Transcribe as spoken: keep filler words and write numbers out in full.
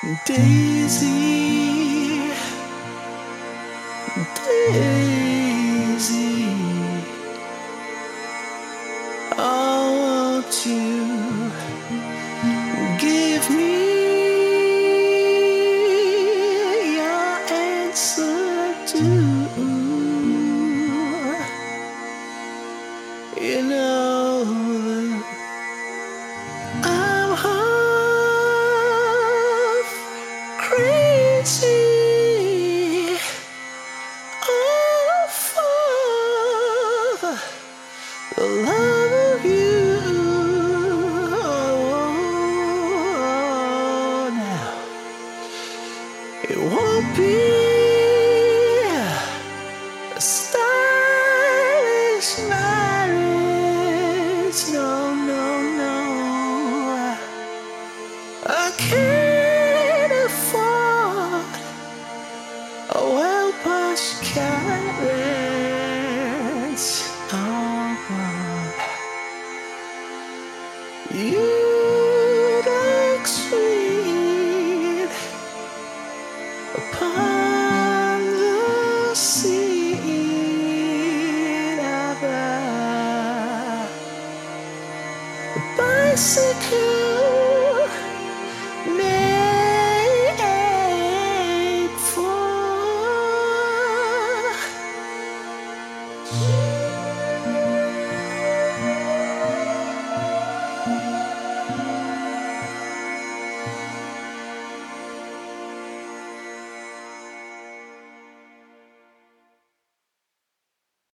Daisy, Daisy, I want you give me your answer to, you know, I'm half crazy. Oh, for the love of you. Oh, now it won't be a stylish marriage. No, no, no. I can't afford a well-pushed carriage. Oh, you look sweet upon the sea.